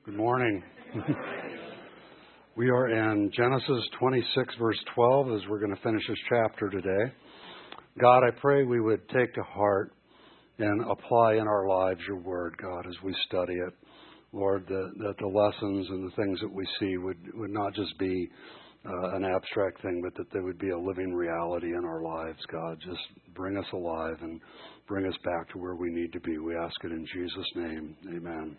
Good morning. We are in Genesis 26, verse 12, as we're going to finish this chapter today. God, I pray we would take to heart and apply in our lives your word, God, as we study it. Lord, that the lessons and the things that we see would not just be an abstract thing, but that they would be a living reality in our lives, God. Just bring us alive and bring us back to where we need to be. We ask it in Jesus' name. Amen.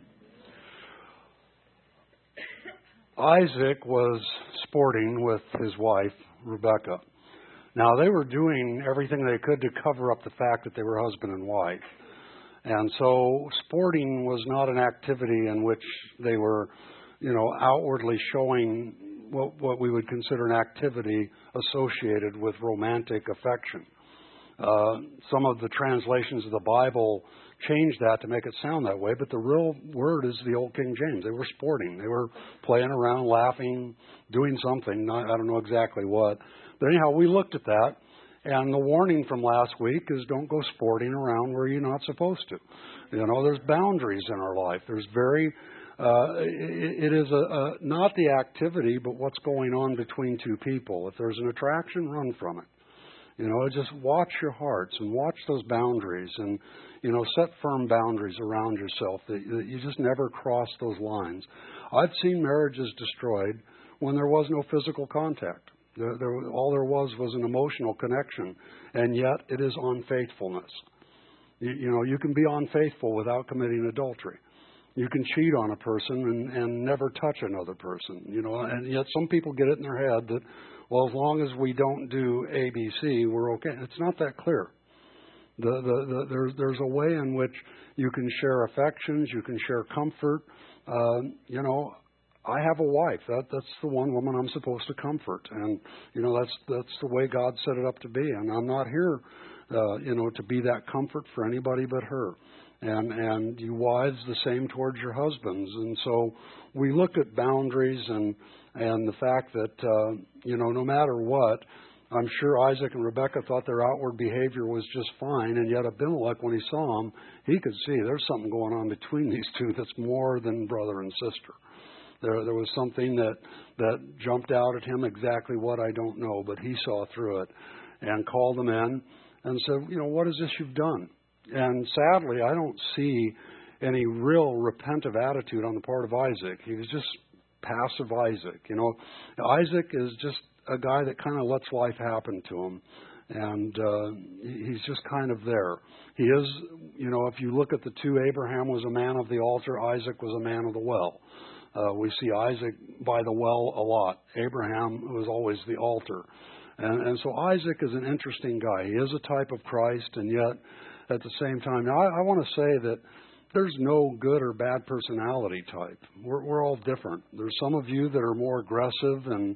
Isaac was sporting with his wife, Rebekah. Now, they were doing everything they could to cover up the fact that they were husband and wife. And so sporting was not an activity in which they were, outwardly showing what we would consider an activity associated with romantic affection. Some of the translations of the Bible changed that to make it sound that way, but the real word is the Old King James. They were sporting. They were playing around, laughing, doing something. I don't know exactly what. But anyhow, we looked at that, and the warning from last week is don't go sporting around where you're not supposed to. There's boundaries in our life. There's it is not the activity, but what's going on between two people. If there's an attraction, run from it. Just watch your hearts and watch those boundaries and, set firm boundaries around yourself that you just never cross those lines. I've seen marriages destroyed when there was no physical contact. All there was an emotional connection, and yet it is unfaithfulness. You can be unfaithful without committing adultery. You can cheat on a person and never touch another person, and yet some people get it in their head that, well, as long as we don't do ABC, we're okay. It's not that clear. There's a way in which you can share affections, you can share comfort. I have a wife. That's the one woman I'm supposed to comfort, and that's the way God set it up to be. And I'm not here, to be that comfort for anybody but her. And you wives, the same towards your husbands. And so we look at boundaries and the fact that, no matter what, I'm sure Isaac and Rebekah thought their outward behavior was just fine. And yet Abimelech, when he saw them, he could see there's something going on between these two that's more than brother and sister. There was something that jumped out at him, exactly what I don't know, but he saw through it and called them in and said, what is this you've done? And sadly, I don't see any real repentive attitude on the part of Isaac. He was just passive Isaac. Isaac is just a guy that kind of lets life happen to him. And he's just kind of there. He is, if you look at the two, Abraham was a man of the altar, Isaac was a man of the well. We see Isaac by the well a lot. Abraham was always the altar. And so Isaac is an interesting guy. He is a type of Christ, and yet at the same time, now I want to say that there's no good or bad personality type. We're all different. There's some of you that are more aggressive and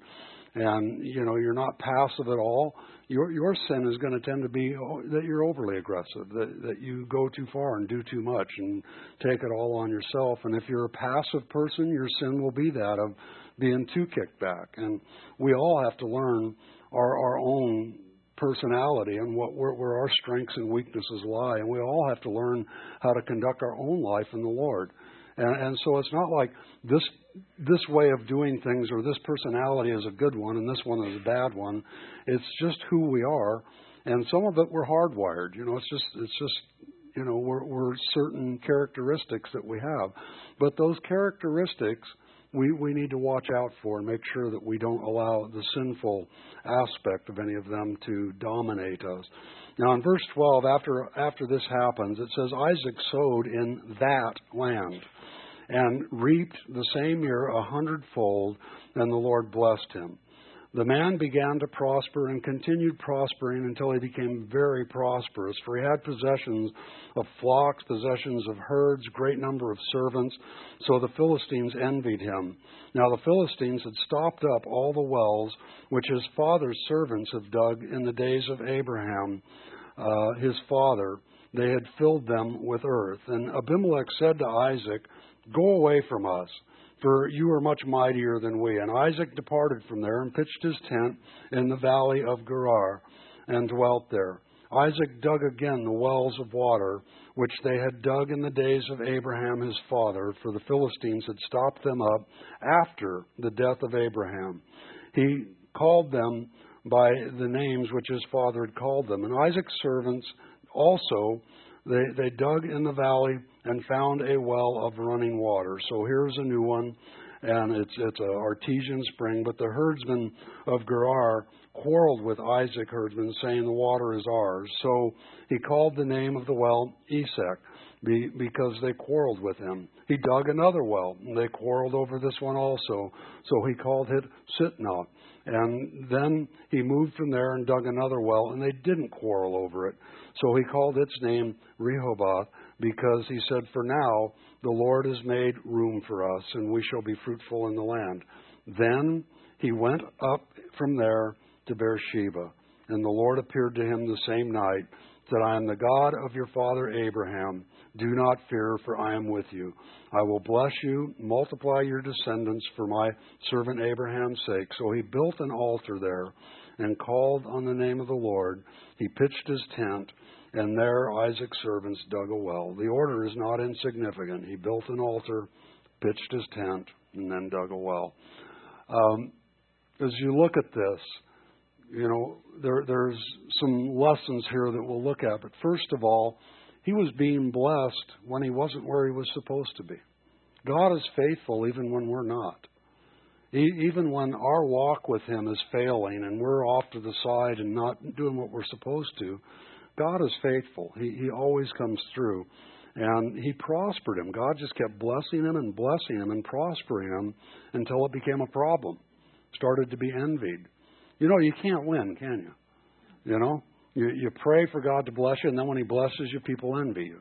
you're not passive at all. Your sin is going to tend to be that you're overly aggressive, that you go too far and do too much and take it all on yourself. And if you're a passive person, your sin will be that of being too kicked back. And we all have to learn our own personality and where our strengths and weaknesses lie. And we all have to learn how to conduct our own life in the Lord. And so it's not like this way of doing things or this personality is a good one and this one is a bad one. It's just who we are. And some of it we're hardwired. It's just we're certain characteristics that we have. But those characteristics we need to watch out for and make sure that we don't allow the sinful aspect of any of them to dominate us. Now in verse 12, after this happens, it says, Isaac sowed in that land and reaped the same year 100-fold, and the Lord blessed him. The man began to prosper and continued prospering until he became very prosperous, for he had possessions of flocks, possessions of herds, great number of servants. So the Philistines envied him. Now the Philistines had stopped up all the wells which his father's servants had dug in the days of Abraham, his father. They had filled them with earth. And Abimelech said to Isaac, "Go away from us, for you are much mightier than we." And Isaac departed from there and pitched his tent in the valley of Gerar and dwelt there. Isaac dug again the wells of water which they had dug in the days of Abraham his father, for the Philistines had stopped them up after the death of Abraham. He called them by the names which his father had called them. And Isaac's servants also, they dug in the valley and found a well of running water. So here's a new one, and it's an artesian spring. But the herdsmen of Gerar quarreled with Isaac herdsmen, saying, the water is ours. So he called the name of the well Esek, because they quarreled with him. He dug another well, and they quarreled over this one also. So he called it Sitnah. And then he moved from there and dug another well, and they didn't quarrel over it. So he called its name Rehoboth, because he said, for now the Lord has made room for us, and we shall be fruitful in the land. Then he went up from there to Beersheba, and the Lord appeared to him the same night, said, I am the God of your father Abraham. Do not fear, for I am with you. I will bless you, multiply your descendants for my servant Abraham's sake. So he built an altar there and called on the name of the Lord. He pitched his tent, and there Isaac's servants dug a well. The order is not insignificant. He built an altar, pitched his tent, and then dug a well. As you look at this, there's some lessons here that we'll look at. But first of all, he was being blessed when he wasn't where he was supposed to be. God is faithful even when we're not. Even when our walk with him is failing and we're off to the side and not doing what we're supposed to, God is faithful. He always comes through. And he prospered him. God just kept blessing him and prospering him until it became a problem. Started to be envied. You can't win, can you? You pray for God to bless you, and then when he blesses you, people envy you.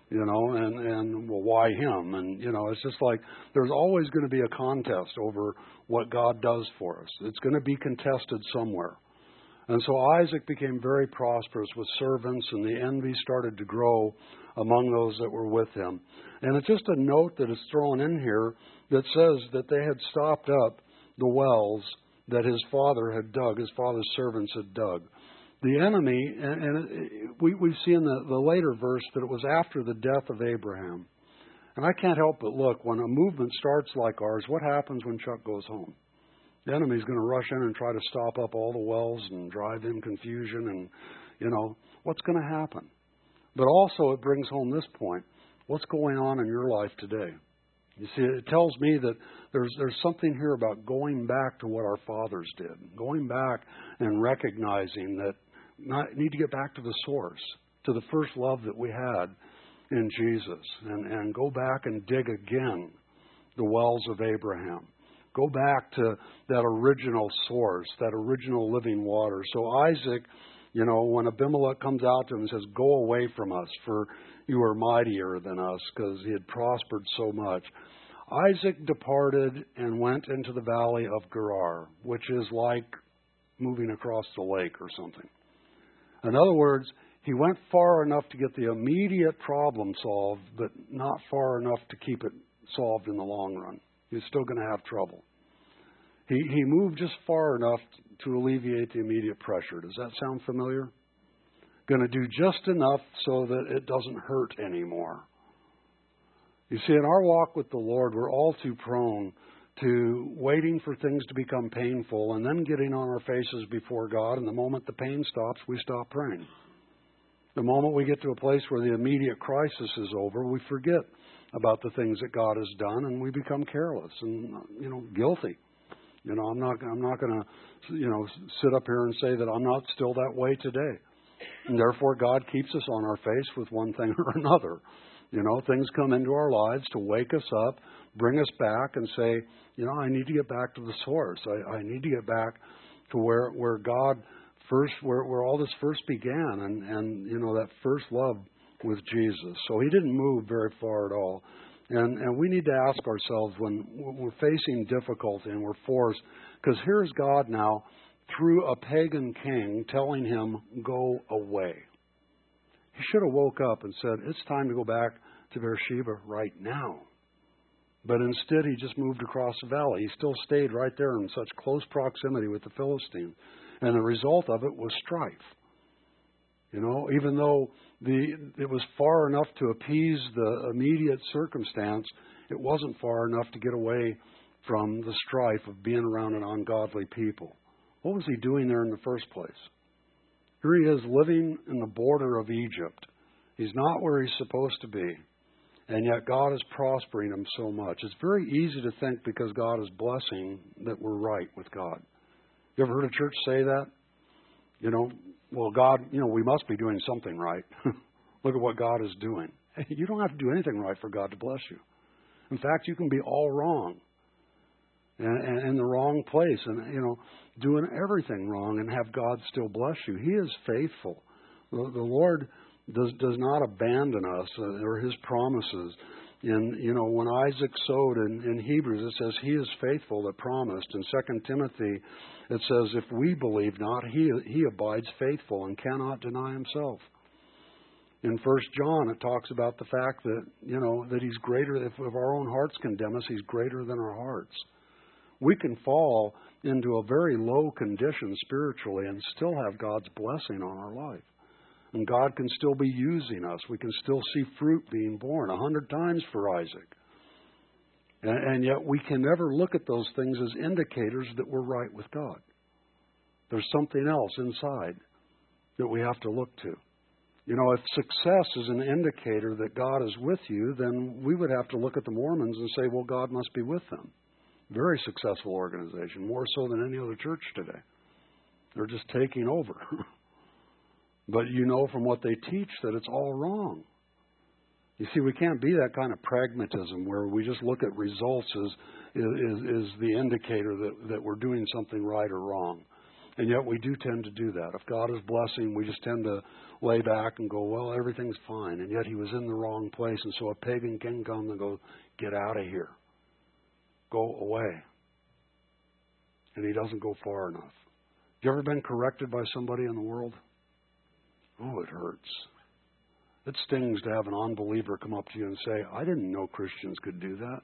And well, why him? And, it's just like there's always going to be a contest over what God does for us. It's going to be contested somewhere. And so Isaac became very prosperous with servants, and the envy started to grow among those that were with him. And it's just a note that is thrown in here that says that they had stopped up the wells that his father had dug, his father's servants had dug. The enemy, and we see in the later verse that it was after the death of Abraham. And I can't help but look, when a movement starts like ours, what happens when Chuck goes home? The enemy's going to rush in and try to stop up all the wells and drive in confusion and, what's going to happen? But also it brings home this point. What's going on in your life today? You see, it tells me that there's something here about going back to what our fathers did. Going back and recognizing that need to get back to the source, to the first love that we had in Jesus. And go back and dig again the wells of Abraham. Go back to that original source, that original living water. So Isaac, when Abimelech comes out to him and says, go away from us, for you are mightier than us, because he had prospered so much. Isaac departed and went into the valley of Gerar, which is like moving across the lake or something. In other words, he went far enough to get the immediate problem solved, but not far enough to keep it solved in the long run. He's still going to have trouble. He moved just far enough to alleviate the immediate pressure. Does that sound familiar? Going to do just enough so that it doesn't hurt anymore. You see, in our walk with the Lord, we're all too prone to waiting for things to become painful and then getting on our faces before God. And the moment the pain stops, we stop praying. The moment we get to a place where the immediate crisis is over, we forget about the things that God has done, and we become careless and, guilty. I'm not going to, sit up here and say that I'm not still that way today. And therefore, God keeps us on our face with one thing or another. Things come into our lives to wake us up, bring us back and say, I need to get back to the source. I need to get back to where God first, where all this first began and that first love with Jesus. So he didn't move very far at all. And we need to ask ourselves when we're facing difficulty and we're forced, because here's God now through a pagan king telling him, go away. He should have woke up and said, it's time to go back to Beersheba right now. But instead, he just moved across the valley. He still stayed right there in such close proximity with the Philistines. And the result of it was strife. You know, even though it was far enough to appease the immediate circumstance, it wasn't far enough to get away from the strife of being around an ungodly people. What was he doing there in the first place? Here he is living in the border of Egypt. He's not where he's supposed to be. And yet God is prospering him so much. It's very easy to think because God is blessing that we're right with God. You ever heard a church say that? You know, well, God, we must be doing something right. Look at what God is doing. Hey, you don't have to do anything right for God to bless you. In fact, you can be all wrong and in the wrong place and, doing everything wrong and have God still bless you. He is faithful. The Lord does not abandon us or His promises. And, when Isaac sowed in Hebrews, it says He is faithful that promised. In 2 Timothy, it says, if we believe not, He abides faithful and cannot deny Himself. In 1 John, it talks about the fact that, that He's greater. If our own hearts condemn us, He's greater than our hearts. We can fall into a very low condition spiritually and still have God's blessing on our life. And God can still be using us. We can still see fruit being born 100 times for Isaac. And yet we can never look at those things as indicators that we're right with God. There's something else inside that we have to look to. If success is an indicator that God is with you, then we would have to look at the Mormons and say, well, God must be with them. Very successful organization, more so than any other church today. They're just taking over. But from what they teach that it's all wrong. You see, we can't be that kind of pragmatism where we just look at results as is the indicator that we're doing something right or wrong. And yet we do tend to do that. If God is blessing, we just tend to lay back and go, well, everything's fine. And yet he was in the wrong place. And so a pagan king comes and goes, get out of here. Go away. And he doesn't go far enough. Have you ever been corrected by somebody in the world? Oh, it hurts. It stings to have an unbeliever come up to you and say, I didn't know Christians could do that.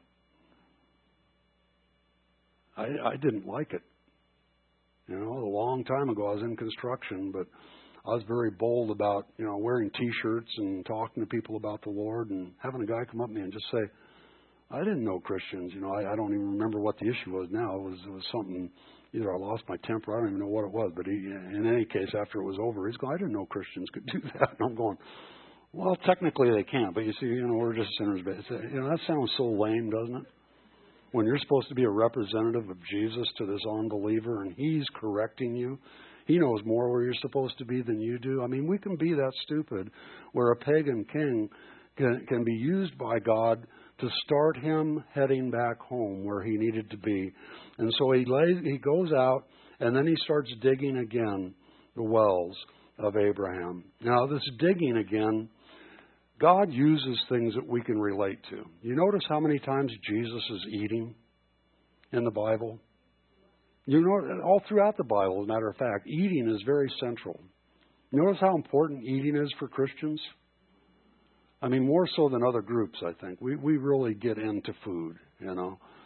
I didn't like it. A long time ago I was in construction, but I was very bold about, wearing T-shirts and talking to people about the Lord and having a guy come up to me and just say, I didn't know Christians. I don't even remember what the issue was now. It was something, either I lost my temper, I don't even know what it was. But in any case, after it was over, he's going, I didn't know Christians could do that. And I'm going, well, technically they can. But you see, we're just sinners. But that sounds so lame, doesn't it? When you're supposed to be a representative of Jesus to this unbeliever and he's correcting you, he knows more where you're supposed to be than you do. I mean, we can be that stupid where a pagan king can be used by God to start him heading back home where he needed to be. And so he goes out and then he starts digging again the wells of Abraham. Now, this digging again, God uses things that we can relate to. You notice how many times Jesus is eating in the Bible? All throughout the Bible, as a matter of fact, eating is very central. Notice how important eating is for Christians? I mean, more so than other groups, I think. We really get into food, And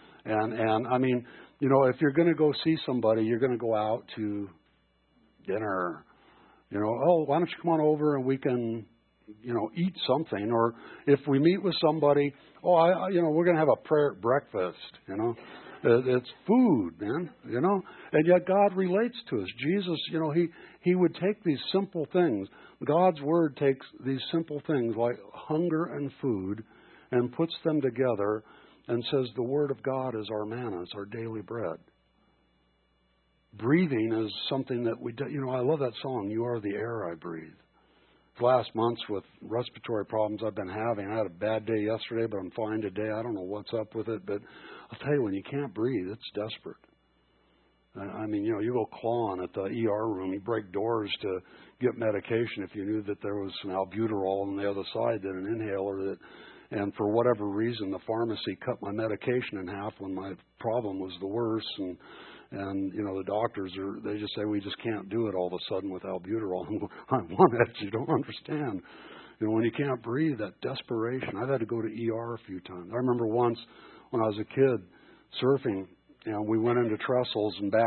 I mean, if you're going to go see somebody, you're going to go out to dinner. Oh, why don't you come on over and we can, eat something. Or if we meet with somebody, we're going to have a prayer breakfast, It's food, man, And yet God relates to us. Jesus, he would take these simple things. God's Word takes these simple things like hunger and food and puts them together and says the Word of God is our manna, it's our daily bread. Breathing is something that we do. I love that song, You Are the Air I Breathe. Last months with respiratory problems I've been having. I had a bad day yesterday, but I'm fine today. I don't know what's up with it, but I'll tell you, when you can't breathe, it's desperate. I mean, you go clawing at the ER room, you break doors to get medication if you knew that there was some albuterol on the other side, that an inhaler and for whatever reason, the pharmacy cut my medication in half when my problem was the worst. And the doctors they just say, we just can't do it all of a sudden with albuterol. I'm one that you don't understand. When you can't breathe, that desperation. I've had to go to ER a few times. I remember once when I was a kid surfing, we went into trestles and back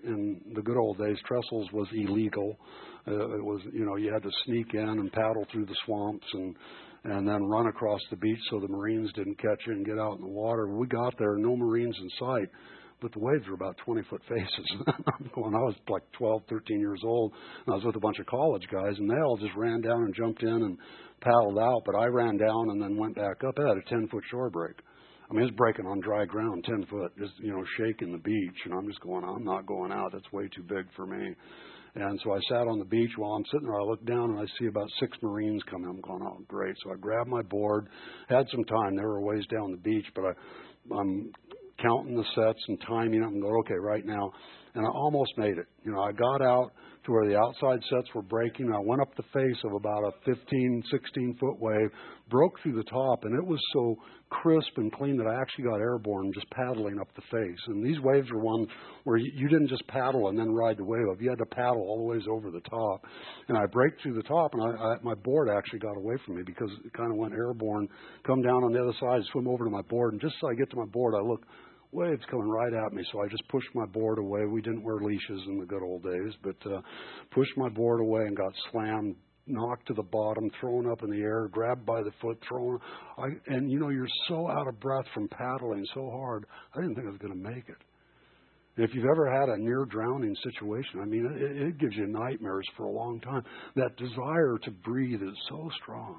in the good old days, trestles was illegal. It was, you had to sneak in and paddle through the swamps and then run across the beach so the Marines didn't catch you and get out in the water. We got there, no Marines in sight, but the waves were about 20-foot faces. I was like 12, 13 years old, and I was with a bunch of college guys, and they all just ran down and jumped in and paddled out, but I ran down and then went back up. I had a 10-foot shore break. I mean, it's breaking on dry ground, 10 foot, just, shaking the beach, and I'm just going, I'm not going out. That's way too big for me. And so I sat on the beach. While I'm sitting there, I look down and I see about 6 Marines coming. I'm going, oh, great. So I grabbed my board, had some time. They were a ways down the beach, but I'm counting the sets and timing them and going, okay, right now. And I almost made it. I got out to where the outside sets were breaking. I went up the face of about a 15, 16-foot wave, broke through the top, and it was so crisp and clean that I actually got airborne just paddling up the face. And these waves were ones where you didn't just paddle and then ride the wave up. You had to paddle all the ways over the top. And I break through the top, and my board actually got away from me because it kind of went airborne, come down on the other side, swim over to my board, and just as I get to my board, I look, waves coming right at me, so I just pushed my board away. We didn't wear leashes in the good old days, but pushed my board away and got slammed, knocked to the bottom, thrown up in the air, grabbed by the foot, thrown. And you're so out of breath from paddling so hard, I didn't think I was going to make it. If you've ever had a near drowning situation, I mean, it gives you nightmares for a long time. That desire to breathe is so strong.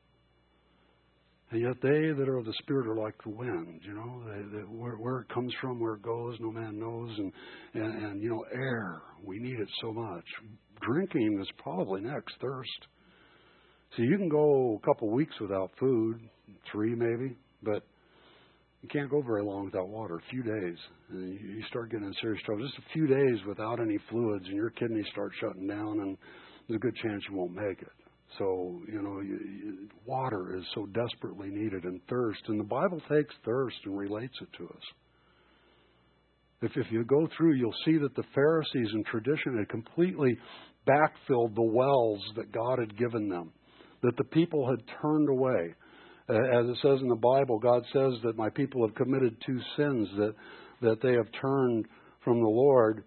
And yet they that are of the Spirit are like the wind, where it comes from, where it goes, no man knows. And air, we need it so much. Drinking is probably next, thirst. So you can go a couple weeks without food, 3 maybe, but you can't go very long without water, a few days. And you start getting in serious trouble. Just a few days without any fluids and your kidneys start shutting down, and there's a good chance you won't make it. So, water is so desperately needed, and thirst. And the Bible takes thirst and relates it to us. If you go through, you'll see that the Pharisees in tradition had completely backfilled the wells that God had given them, that the people had turned away. As it says in the Bible, God says that my people have committed 2 sins, that they have turned from the Lord,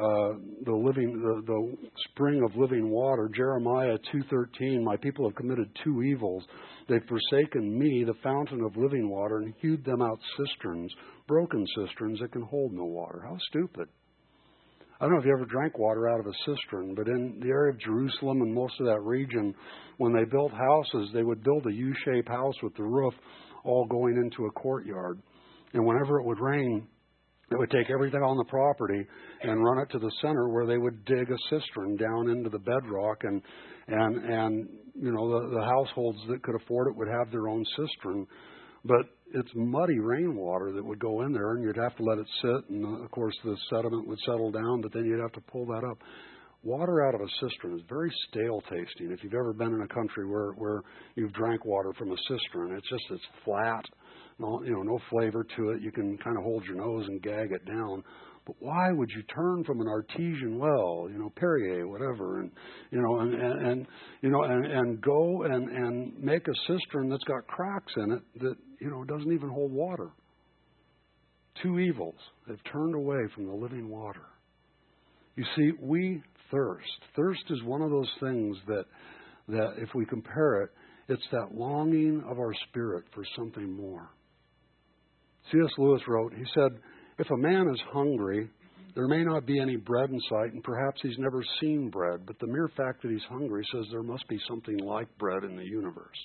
the spring of living water. Jeremiah 2:13, my people have committed 2 evils. They've forsaken me, the fountain of living water, and hewed them out cisterns, broken cisterns that can hold no water. How stupid. I don't know if you ever drank water out of a cistern, but in the area of Jerusalem and most of that region, when they built houses, they would build a U-shaped house with the roof all going into a courtyard. And whenever it would rain, they would take everything on the property and run it to the center where they would dig a cistern down into the bedrock, and the households that could afford it would have their own cistern. But it's muddy rainwater that would go in there, and you'd have to let it sit, and of course the sediment would settle down, but then you'd have to pull that up. Water out of a cistern is very stale tasting. If you've ever been in a country where you've drank water from a cistern, it's flat. No flavor to it. You can kind of hold your nose and gag it down. But why would you turn from an artesian well, Perrier, whatever, and go and make a cistern that's got cracks in it that, doesn't even hold water? 2 evils. They've turned away from the living water. You see, we thirst. Thirst is one of those things that if we compare it, it's that longing of our spirit for something more. C.S. Lewis wrote, he said, if a man is hungry, there may not be any bread in sight, and perhaps he's never seen bread, but the mere fact that he's hungry says there must be something like bread in the universe.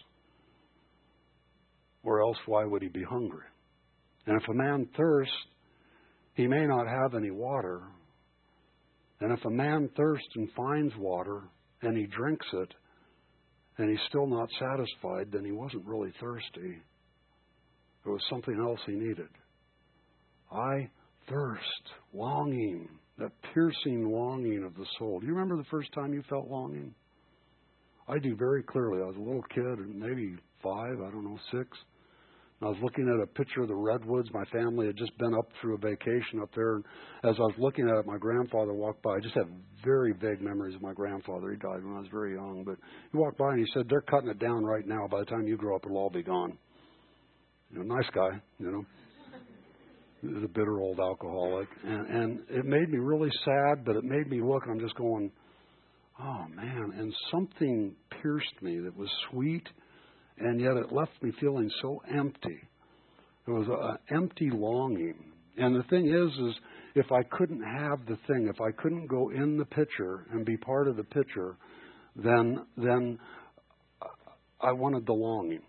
Or else why would he be hungry? And if a man thirsts, he may not have any water. And if a man thirsts and finds water, and he drinks it, and he's still not satisfied, then he wasn't really thirsty. There was something else he needed. I thirst, longing, that piercing longing of the soul. Do you remember the first time you felt longing? I do very clearly. I was a little kid, maybe 5, I don't know, 6. And I was looking at a picture of the redwoods. My family had just been up through a vacation up there. And as I was looking at it, my grandfather walked by. I just have very vague memories of my grandfather. He died when I was very young. But he walked by and he said, they're cutting it down right now. By the time you grow up, it'll all be gone. Nice guy, the bitter old alcoholic. And it made me really sad, but it made me look, and I'm just going, oh, man. And something pierced me that was sweet, and yet it left me feeling so empty. It was an empty longing. And the thing is if I couldn't have the thing, if I couldn't go in the picture and be part of the picture, then I wanted the longing.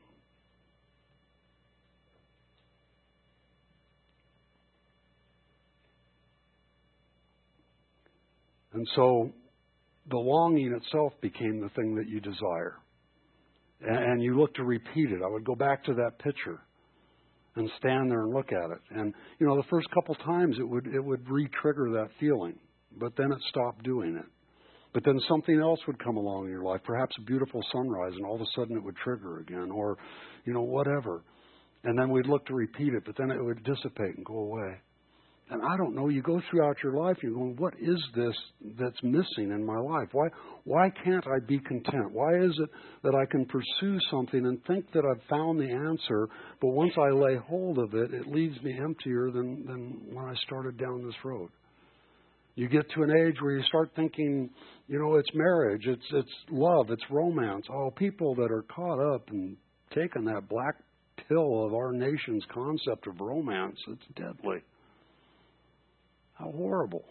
And so the longing itself became the thing that you desire. And you look to repeat it. I would go back to that picture and stand there and look at it. And, the first couple times it would re-trigger that feeling. But then it stopped doing it. But then something else would come along in your life, perhaps a beautiful sunrise, and all of a sudden it would trigger again, or, whatever. And then we'd look to repeat it, but then it would dissipate and go away. And I don't know, you go throughout your life, you're going, what is this that's missing in my life? Why can't I be content? Why is it that I can pursue something and think that I've found the answer, but once I lay hold of it, it leaves me emptier than when I started down this road? You get to an age where you start thinking, it's marriage, it's love, it's romance. Oh, people that are caught up and taking that black pill of our nation's concept of romance, it's deadly. How horrible.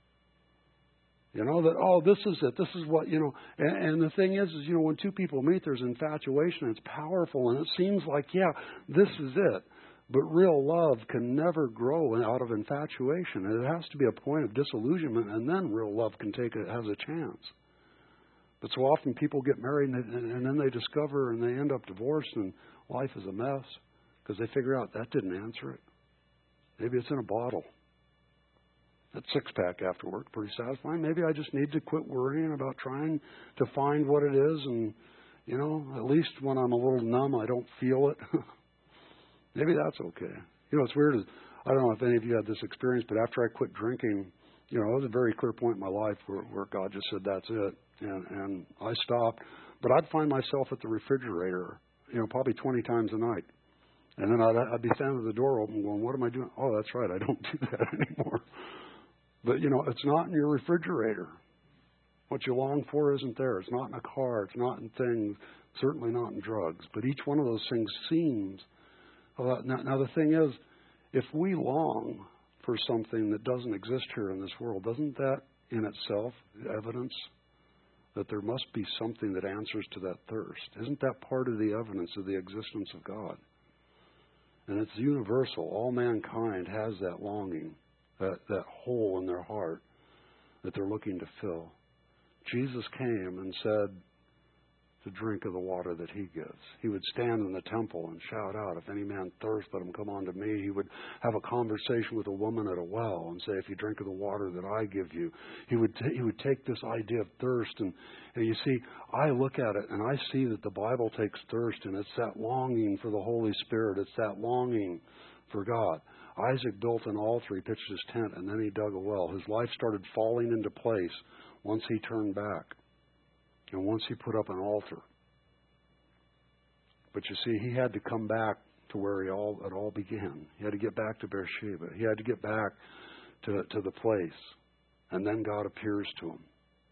This is it. This is what, and the thing is, when two people meet, there's infatuation. It's powerful, and it seems like, this is it. But real love can never grow out of infatuation. It has to be a point of disillusionment, and then real love has a chance. But so often people get married, and then they discover, and they end up divorced, and life is a mess because they figure out that didn't answer it. Maybe it's in a bottle. That six-pack after work, pretty satisfying. Maybe I just need to quit worrying about trying to find what it is. And, at least when I'm a little numb, I don't feel it. Maybe that's okay. It's weird. I don't know if any of you had this experience, but after I quit drinking, it was a very clear point in my life where God just said, that's it. And I stopped. But I'd find myself at the refrigerator, probably 20 times a night. And then I'd be standing at the door open going, what am I doing? Oh, that's right. I don't do that anymore. But, it's not in your refrigerator. What you long for isn't there. It's not in a car. It's not in things. Certainly not in drugs. But each one of those things seems. Now, the thing is, if we long for something that doesn't exist here in this world, doesn't that in itself evidence that there must be something that answers to that thirst? Isn't that part of the evidence of the existence of God? And it's universal. All mankind has that longing. That hole in their heart that they're looking to fill. Jesus came and said to drink of the water that he gives. He would stand in the temple and shout out, if any man thirst, let him come unto me. He would have a conversation with a woman at a well and say, if you drink of the water that I give you. He would take this idea of thirst. And you see, I look at it and I see that the Bible takes thirst, and it's that longing for the Holy Spirit. It's that longing for God. Isaac built an altar, he pitched his tent, and then he dug a well. His life started falling into place once he turned back and once he put up an altar. But you see, he had to come back to where it all began. He had to get back to Beersheba. He had to get back to the place. And then God appears to him.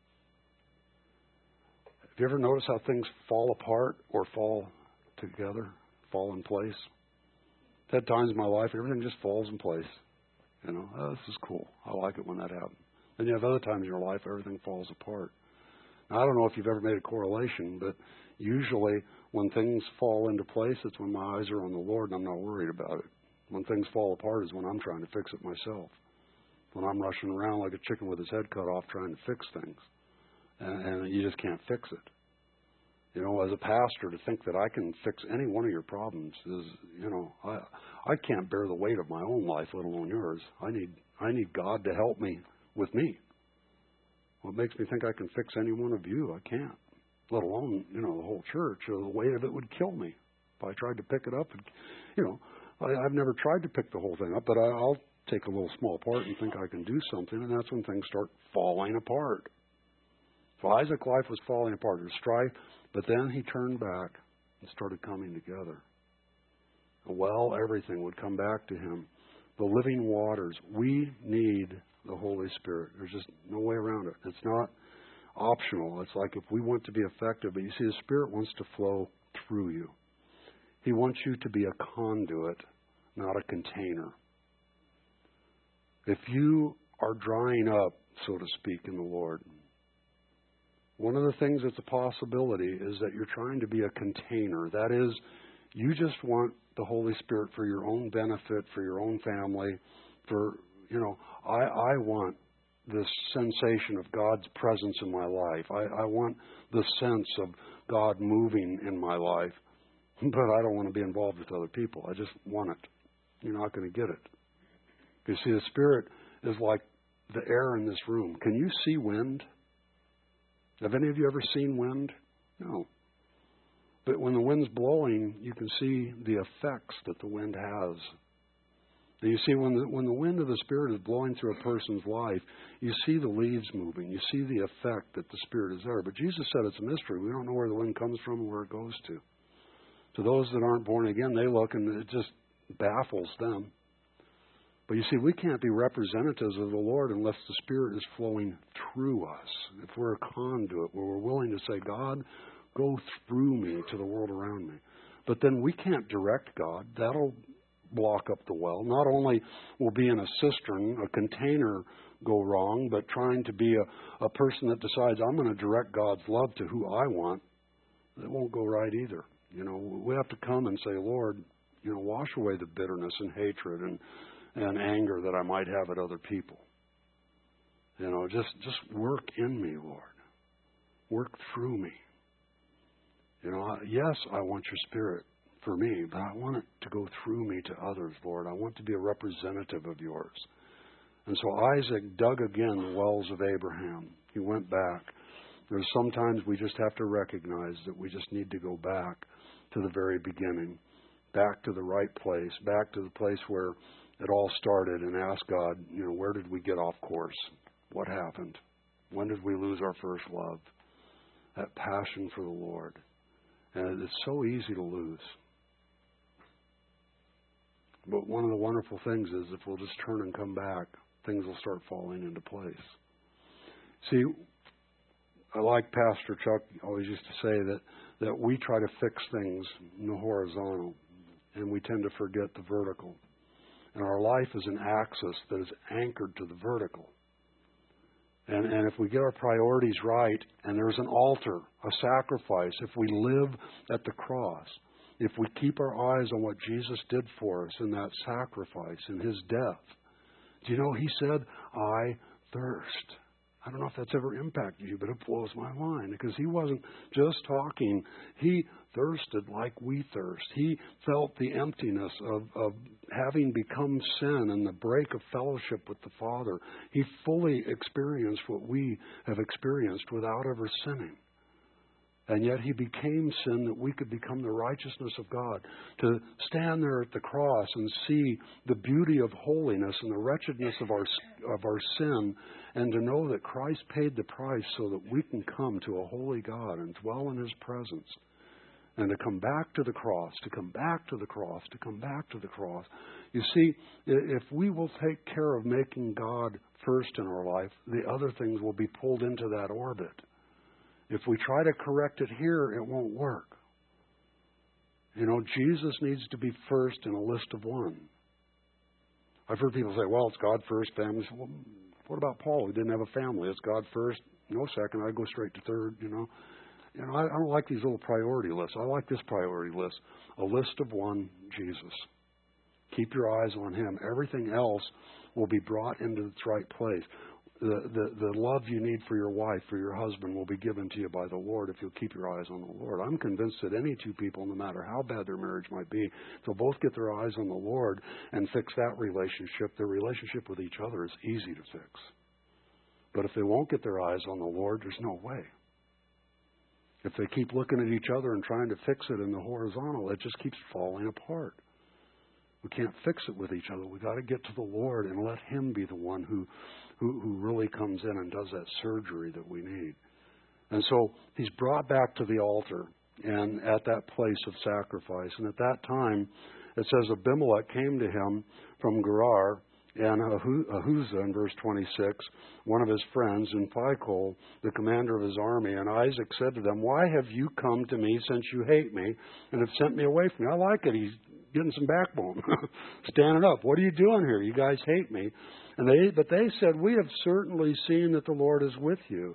Have you ever noticed how things fall apart or fall together, fall in place? I've had times in my life, everything just falls in place. Oh, this is cool. I like it when that happens. Then you have other times in your life, everything falls apart. Now, I don't know if you've ever made a correlation, but usually when things fall into place, it's when my eyes are on the Lord and I'm not worried about it. When things fall apart is when I'm trying to fix it myself. When I'm rushing around like a chicken with his head cut off trying to fix things. And you just can't fix it. As a pastor, to think that I can fix any one of your problems is, I can't bear the weight of my own life, let alone yours. I need God to help me with me. What makes me think I can fix any one of you? I can't. Let alone, the whole church. The weight of it would kill me if I tried to pick it up. I've never tried to pick the whole thing up, but I'll take a little small part and think I can do something, and that's when things start falling apart. So Isaac's life was falling apart. There's strife. But then he turned back and started coming together. Well, everything would come back to him. the living waters. We need the Holy Spirit. There's just no way around it. It's not optional. It's like if we want to be effective, but you see, the Spirit wants to flow through you. He wants you to be a conduit, not a container. If you are drying up, so to speak, in the Lord, one of the things that's a possibility is that you're trying to be a container. That is, you just want the Holy Spirit for your own benefit, for your own family, I want this sensation of God's presence in my life. I want the sense of God moving in my life, but I don't want to be involved with other people. I just want it. You're not going to get it. You see, the Spirit is like the air in this room. Can you see wind? Have any of you ever seen wind? No. But when the wind's blowing, you can see the effects that the wind has. And you see, when the wind of the Spirit is blowing through a person's life, you see the leaves moving. You see the effect that the Spirit is there. But Jesus said it's a mystery. We don't know where the wind comes from and where it goes to. To those that aren't born again, they look and it just baffles them. But you see, we can't be representatives of the Lord unless the Spirit is flowing through us. If we're a conduit, where we're willing to say, God, go through me to the world around me. But then we can't direct God. That'll block up the well. Not only will being a cistern, a container, go wrong, but trying to be a person that decides, I'm going to direct God's love to who I want, that won't go right either. We have to come and say, Lord, wash away the bitterness and hatred and anger that I might have at other people. Just work in me, Lord. Work through me. Yes, I want your Spirit for me, but I want it to go through me to others, Lord. I want to be a representative of yours. And so Isaac dug again the wells of Abraham. He went back. There's sometimes we just have to recognize that we just need to go back to the very beginning, back to the right place, back to the place where it all started, and ask God, where did we get off course? What happened? When did we lose our first love? That passion for the Lord. And it's so easy to lose. But one of the wonderful things is if we'll just turn and come back, things will start falling into place. See, I like Pastor Chuck always used to say that we try to fix things in the horizontal, and we tend to forget the vertical. And our life is an axis that is anchored to the vertical. And if we get our priorities right, and there's an altar, a sacrifice, if we live at the cross, if we keep our eyes on what Jesus did for us in that sacrifice, in His death. Do you know He said, I thirst. I don't know if that's ever impacted you, but it blows my mind because He wasn't just talking. He thirsted like we thirst. He felt the emptiness of having become sin and the break of fellowship with the Father. He fully experienced what we have experienced without ever sinning. And yet He became sin that we could become the righteousness of God. To stand there at the cross and see the beauty of holiness and the wretchedness of our sin, and to know that Christ paid the price so that we can come to a holy God and dwell in His presence. And to come back to the cross, to come back to the cross, to come back to the cross. You see, if we will take care of making God first in our life, the other things will be pulled into that orbit. If we try to correct it here, it won't work. Jesus needs to be first in a list of one. I've heard people say, well, it's God first, family. Well, what about Paul, who didn't have a family? It's God first, no second. I'd go straight to third, I don't like these little priority lists. I like this priority list. A list of one, Jesus. Keep your eyes on Him. Everything else will be brought into its right place. The love you need for your wife, for your husband, will be given to you by the Lord if you'll keep your eyes on the Lord. I'm convinced that any two people, no matter how bad their marriage might be, if they'll both get their eyes on the Lord and fix that relationship, their relationship with each other is easy to fix. But if they won't get their eyes on the Lord, there's no way. If they keep looking at each other and trying to fix it in the horizontal, it just keeps falling apart. We can't fix it with each other. We've got to get to the Lord and let Him be the one who really comes in and does that surgery that we need. And so He's brought back to the altar and at that place of sacrifice. And at that time, it says Abimelech came to him from Gerar, and Ahuzah, in verse 26, one of his friends, and Phicol, the commander of his army. And Isaac said to them, "Why have you come to me since you hate me and have sent me away from you?" I like it. He's getting some backbone. Standing up. "What are you doing here? You guys hate me." But they said, "We have certainly seen that the Lord is with you."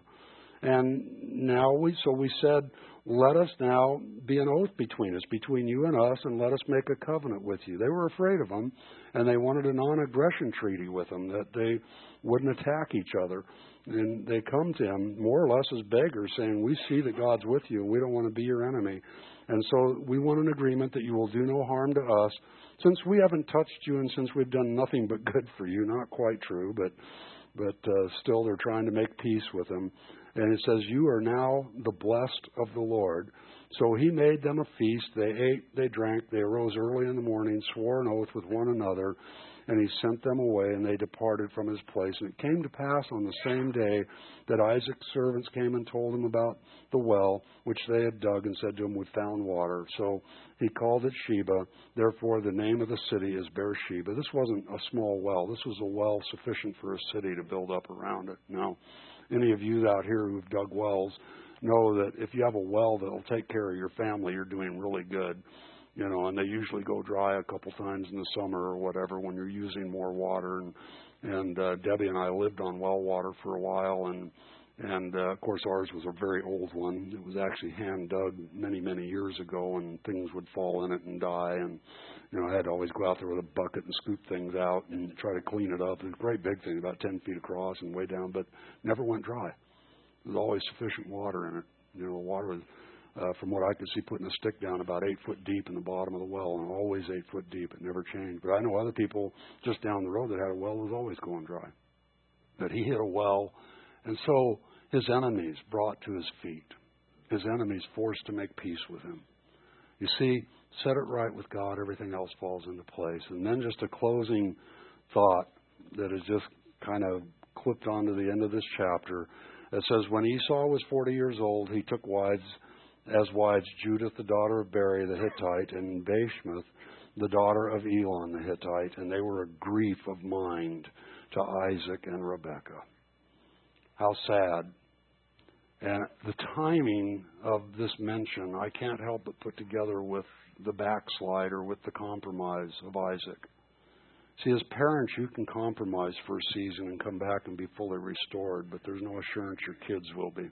And we said, "Let us now be an oath between us, between you and us, and let us make a covenant with you." They were afraid of him, and they wanted a non-aggression treaty with him, that they wouldn't attack each other. And they come to him more or less as beggars, saying, "We see that God's with you, and we don't want to be your enemy. And so we want an agreement that you will do no harm to us, since we haven't touched you and since we've done nothing but good for you." Not quite true, but still they're trying to make peace with him. And it says, "You are now the blessed of the Lord." So he made them a feast. They ate, they drank, they arose early in the morning, swore an oath with one another, and he sent them away, and they departed from his place. And it came to pass on the same day that Isaac's servants came and told him about the well which they had dug, and said to him, "We found water." So he called it Sheba. Therefore the name of the city is Beersheba. This wasn't a small well. This was a well sufficient for a city to build up around it. Now, any of you out here who've dug wells know that if you have a well that'll take care of your family, you're doing really good. And they usually go dry a couple times in the summer or whatever when you're using more water. And Debbie and I lived on well water for a while, and of course ours was a very old one. It was actually hand dug many, many years ago, and things would fall in it and die. And I had to always go out there with a bucket and scoop things out and try to clean it up. It was a great big thing, about 10 feet across and way down, but never went dry. There was always sufficient water in it. The water was, from what I could see, putting a stick down about 8 foot deep in the bottom of the well, and always 8 foot deep. It never changed. But I know other people just down the road that had a well that was always going dry. But he hit a well, and so his enemies brought to his feet. His enemies forced to make peace with him. You see, set it right with God, everything else falls into place. And then just a closing thought that is just kind of clipped onto the end of this chapter. It says, "When Esau was 40 years old, he took as wives Judith, the daughter of Beri the Hittite, and Bashemath, the daughter of Elon the Hittite, and they were a grief of mind to Isaac and Rebekah." How sad. And the timing of this mention, I can't help but put together with the backslide or with the compromise of Isaac. See, as parents, you can compromise for a season and come back and be fully restored, but there's no assurance your kids will be.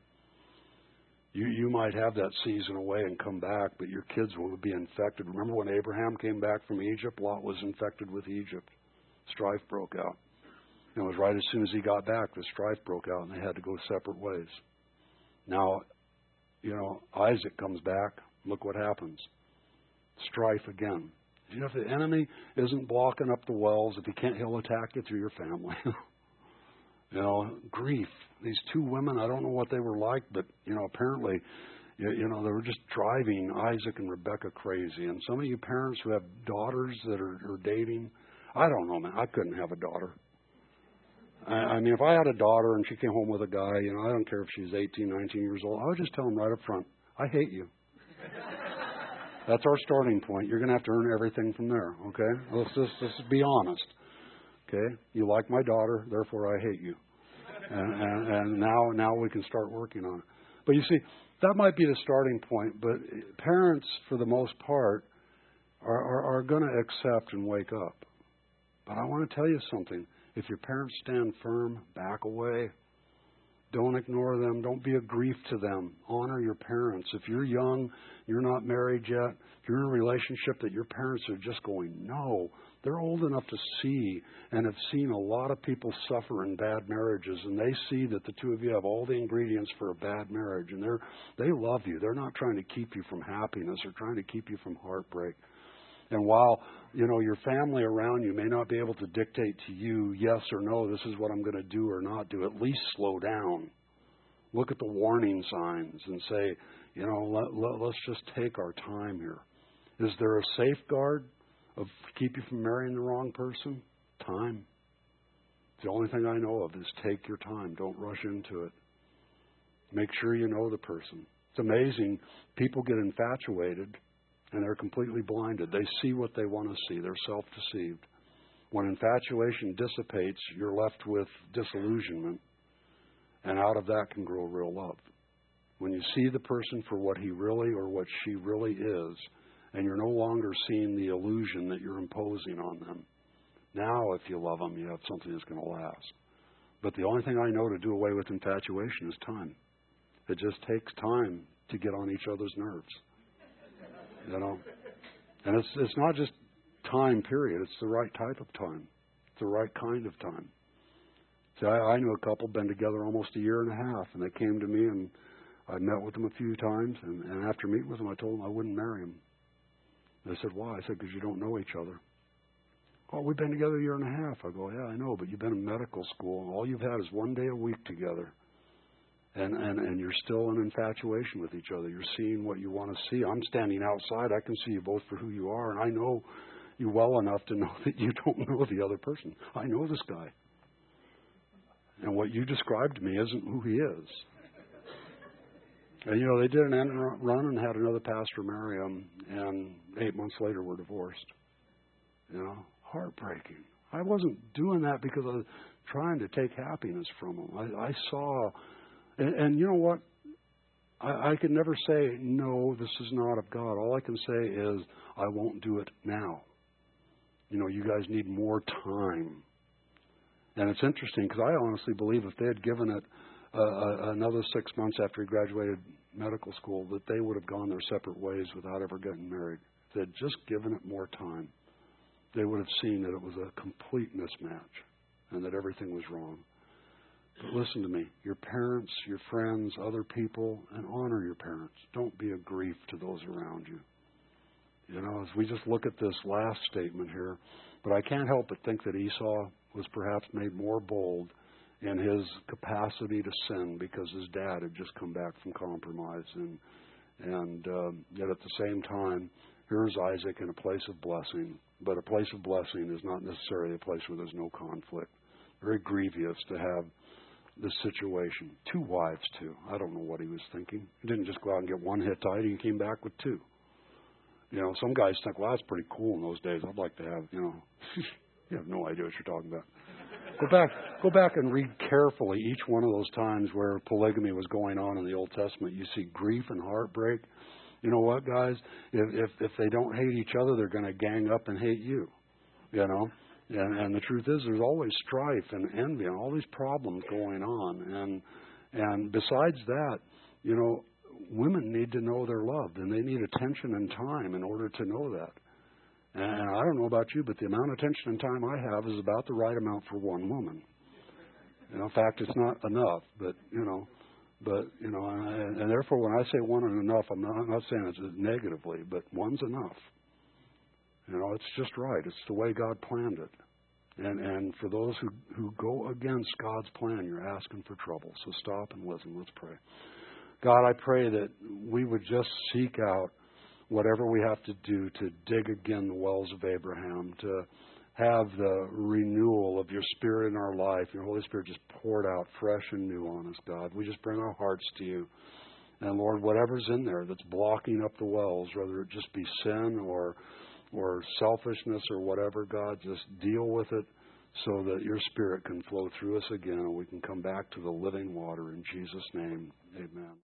You might have that season away and come back, but your kids will be infected. Remember when Abraham came back from Egypt? Lot was infected with Egypt. Strife broke out. And it was right as soon as he got back, the strife broke out, and they had to go separate ways. Now, Isaac comes back. Look what happens. Strife again. If the enemy isn't blocking up the wells, he'll attack you through your family. Grief. These two women, I don't know what they were like, but, apparently, they were just driving Isaac and Rebekah crazy. And some of you parents who have daughters that are dating, I don't know, man. I couldn't have a daughter. I mean, if I had a daughter and she came home with a guy, I don't care if she's 18, 19 years old, I would just tell him right up front, "I hate you." That's our starting point. You're going to have to earn everything from there, okay? Let's just be honest, okay? You like my daughter, therefore I hate you. And now we can start working on it. But you see, that might be the starting point, but parents, for the most part, are going to accept and wake up. But I want to tell you something. If your parents stand firm, back away. Don't ignore them. Don't be a grief to them. Honor your parents. If you're young, you're not married yet, if you're in a relationship that your parents are just going, no, they're old enough to see and have seen a lot of people suffer in bad marriages, and they see that the two of you have all the ingredients for a bad marriage, and they love you. They're not trying to keep you from happiness. They're trying to keep you from heartbreak. And while, your family around you may not be able to dictate to you, yes or no, this is what I'm going to do or not do, at least slow down. Look at the warning signs and say, let's just take our time here. Is there a safeguard of keep you from marrying the wrong person? Time. The only thing I know of is take your time. Don't rush into it. Make sure you know the person. It's amazing. People get infatuated and they're completely blinded. They see what they want to see. They're self-deceived. When infatuation dissipates, you're left with disillusionment, and out of that can grow real love. When you see the person for what he really or what she really is, and you're no longer seeing the illusion that you're imposing on them. Now, if you love them, you have something that's going to last. But the only thing I know to do away with infatuation is time. It just takes time to get on each other's nerves. You know? And it's not just time, period. It's the right type of time. It's the right kind of time. See, I knew a couple, been together almost a year and a half, and they came to me, and I met with them a few times, and after meeting with them, I told them I wouldn't marry them. They said, why? I said, because you don't know each other. Oh, we've been together a year and a half. I go, yeah, I know, but you've been in medical school, and all you've had is one day a week together. And you're still in infatuation with each other. You're seeing what you want to see. I'm standing outside. I can see you both for who you are, and I know you well enough to know that you don't know the other person. I know this guy. And what you described to me isn't who he is. And, you know, they did an end run and had another pastor marry him, and 8 months later were divorced. You know, heartbreaking. I wasn't doing that because I was trying to take happiness from them. I saw, and you know what? I could never say, no, this is not of God. All I can say is, I won't do it now. You know, you guys need more time. And it's interesting because I honestly believe if they had given it another 6 months after he graduated medical school, that they would have gone their separate ways without ever getting married. If they had just given it more time, they would have seen that it was a complete mismatch and that everything was wrong. But listen to me. Your parents, your friends, other people, and honor your parents. Don't be a grief to those around you. You know, as we just look at this last statement here, but I can't help but think that Esau was perhaps made more bold in his capacity to sin because his dad had just come back from compromise. And yet at the same time, here's Isaac in a place of blessing. But a place of blessing is not necessarily a place where there's no conflict. Very grievous to have this situation. 2 wives, too. I don't know what he was thinking. He didn't just go out and get one Hittite. He came back with 2. You know, some guys think, well, that's pretty cool in those days. I'd like to have, you know, you have no idea what you're talking about. Go back and read carefully each one of those times where polygamy was going on in the Old Testament. You see grief and heartbreak. You know what, guys? If they don't hate each other, they're going to gang up and hate you. You know? And the truth is, there's always strife and envy and all these problems going on. And besides that, you know, women need to know they're loved, and they need attention and time in order to know that. And I don't know about you, but the amount of attention and time I have is about the right amount for one woman. You know, in fact, it's not enough, but and therefore when I say one and enough, I'm not saying it's negatively, but one's enough. You know, it's just right. It's the way God planned it. And for those who go against God's plan, you're asking for trouble. So stop and listen. Let's pray. God, I pray that we would just seek out whatever we have to do to dig again the wells of Abraham, to have the renewal of your Spirit in our life. Your Holy Spirit just poured out fresh and new on us, God. We just bring our hearts to you. And Lord, whatever's in there that's blocking up the wells, whether it just be sin or selfishness or whatever, God, just deal with it so that your Spirit can flow through us again and we can come back to the living water. In Jesus' name, amen.